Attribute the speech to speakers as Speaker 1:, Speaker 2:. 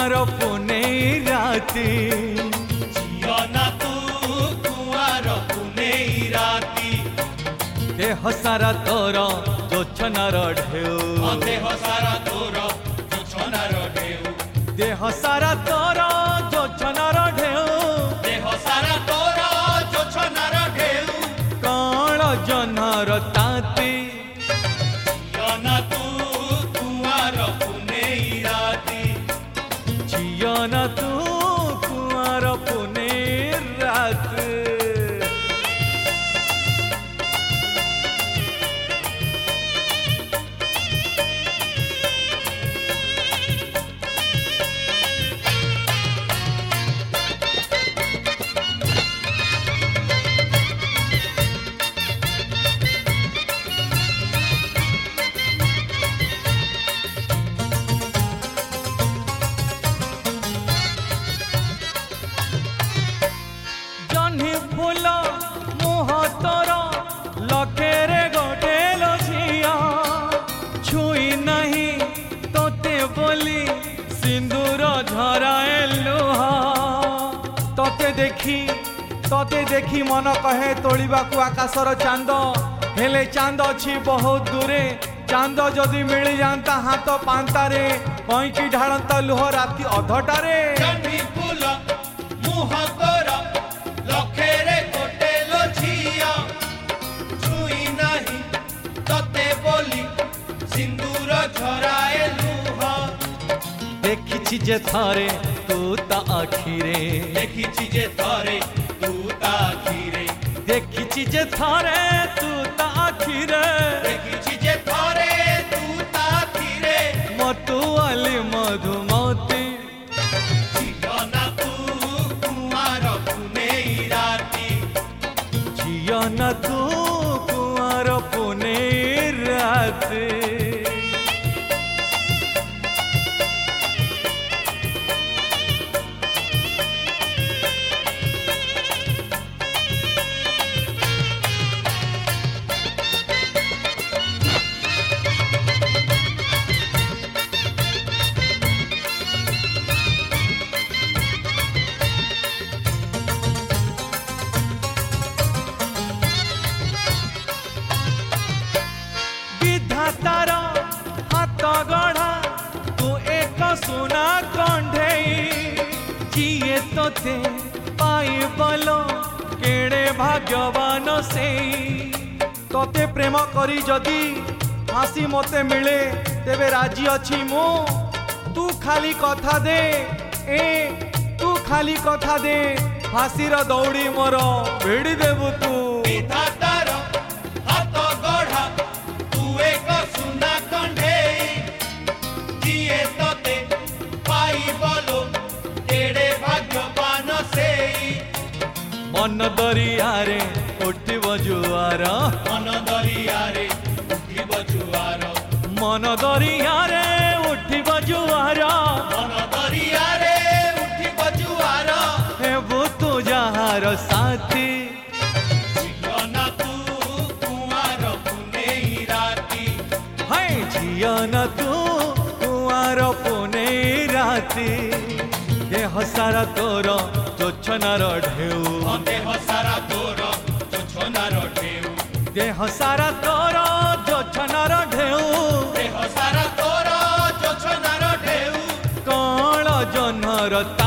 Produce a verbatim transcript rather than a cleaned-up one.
Speaker 1: कुआर पुनेई राती
Speaker 2: जियो ना तू कुआर पुनेई राती
Speaker 1: देह सारा तोर जोछनार ढेउ
Speaker 2: देह सारा तोर जोछनार ढेउ
Speaker 1: देह सारा तोर जोछनार ढेउ
Speaker 2: देह सारा तोर जोछनार ढेउ
Speaker 1: कण जन्हर ताती
Speaker 2: जियो ना तू कुआर पुनेई राती
Speaker 1: जियो ना तू कुआर पुनेई राती फूल मुह तोर लखेरे गोटे लझिया छुई नहीं तोते बोली सिंदूर झराए लुहा तोते देखी तोते देखी मन कहे तोलिबाकू आकाशर चांद हेले चांद अच्छी बहुत दूरे चांद जदि मिल जाता हाथ पांतारे कईकी ढालता लुह राति अधटारे
Speaker 2: फूल मुह तोर लखेरे गोटे लझिया छुई नहीं तोते बोली सिंदूर झराए लुह
Speaker 1: देखी जे थारे तू ता आखिरे
Speaker 2: देखी जे थारे तू ता आखिरे
Speaker 1: देखी जे थारे तू ता आखिरे
Speaker 2: देखी जे थारे तू ता आखिरे
Speaker 1: मतुआली मधुमती
Speaker 2: जियो ना तू कुआर पुनेई राती
Speaker 1: जियो ना तू कुआर पुनेई राती तार हाथ गढ़ा तू एक सुना कंढेई जिए तोते पाई बोलो केड़े भाग्यवान से तोते प्रेम करी जदि फांसी मते मिले तेबे राजी अच्छी मु तू खाली कथा दे ए तू खाली कथा दे फांसी रो दौड़ी मोर भिड़ी देबू तू
Speaker 2: विधातार हाथ गढ़ा तू एक सुना कंढेई जिए तोते पाई बोलो केड़े भाग्यवान सेई
Speaker 1: मन दरिया रे उठिब जुआर
Speaker 2: मन दरिया रे उठिब जुआर
Speaker 1: मन दरिया रे उठिब जुआर
Speaker 2: मन दरिया रे उठिब जुआर
Speaker 1: हेबू तू जहार साथी
Speaker 2: जियो ना तू कुआर पुनेई राती
Speaker 1: है जियो ना तू कुआर पुनेई राती देह सारा तोर जोछनार ढेउ
Speaker 2: देह सारा तोर जोछनार ढेउ
Speaker 1: देह सारा तोर जोछनार ढेउ
Speaker 2: देह सारा तोर जोछनार ढेउ
Speaker 1: कण जन्हर